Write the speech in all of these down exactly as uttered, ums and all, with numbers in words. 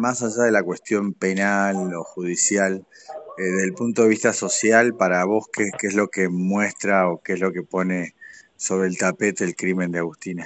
más allá de la cuestión penal o judicial, eh, desde el punto de vista social, para vos, ¿qué, qué es lo que muestra o qué es lo que pone sobre el tapete el crimen de Agustina?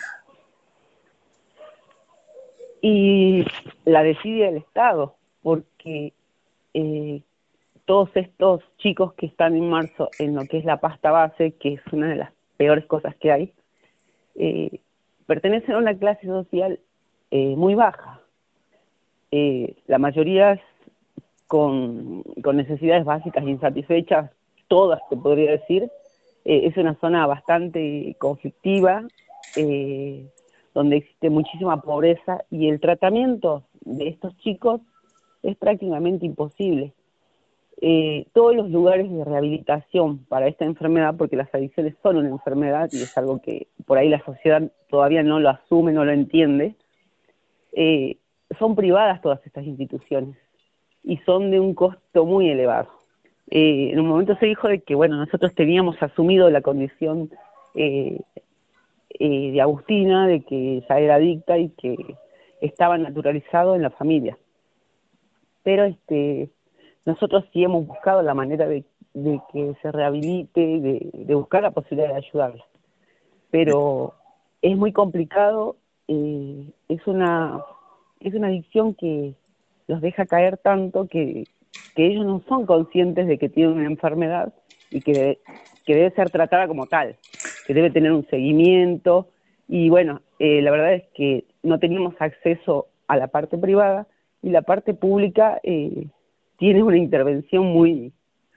Y la decide el Estado, porque eh, todos estos chicos que están inmersos en lo que es la pasta base, que es una de las peores cosas que hay, eh, pertenecen a una clase social eh, muy baja. Eh, la mayoría es con, con necesidades básicas insatisfechas, todas te podría decir. Eh, es una zona bastante conflictiva, eh, donde existe muchísima pobreza y el tratamiento de estos chicos es prácticamente imposible. Eh, todos los lugares de rehabilitación para esta enfermedad, porque las adicciones son una enfermedad y es algo que por ahí la sociedad todavía no lo asume, no lo entiende, eh, son privadas todas estas instituciones y son de un costo muy elevado. Eh, en un momento se dijo de que, bueno, nosotros teníamos asumido la condición eh, eh, de Agustina, de que ya era adicta y que estaba naturalizado en la familia. Pero este, nosotros sí hemos buscado la manera de, de que se rehabilite, de, de buscar la posibilidad de ayudarla. Pero es muy complicado, eh, es una es una adicción que los deja caer tanto que, que ellos no son conscientes de que tienen una enfermedad y que debe, que debe ser tratada como tal, que debe tener un seguimiento. Y bueno, eh, la verdad es que no teníamos acceso a la parte privada y la parte pública eh, tiene una intervención muy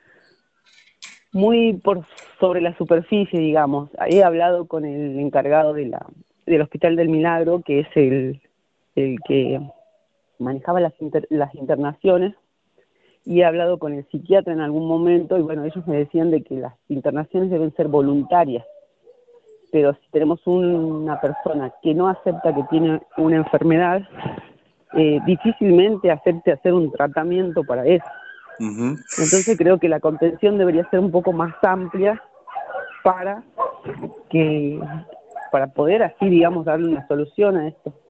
muy por sobre la superficie, digamos. He hablado con el encargado de la, del Hospital del Milagro, que es el, el que manejaba las, inter, las internaciones, y he hablado con el psiquiatra en algún momento, y bueno, ellos me decían de que las internaciones deben ser voluntarias, pero si tenemos un, una persona que no acepta que tiene una enfermedad, eh, difícilmente acepte hacer un tratamiento para eso. Uh-huh. Entonces creo que la contención debería ser un poco más amplia para que para poder así, digamos, darle una solución a esto.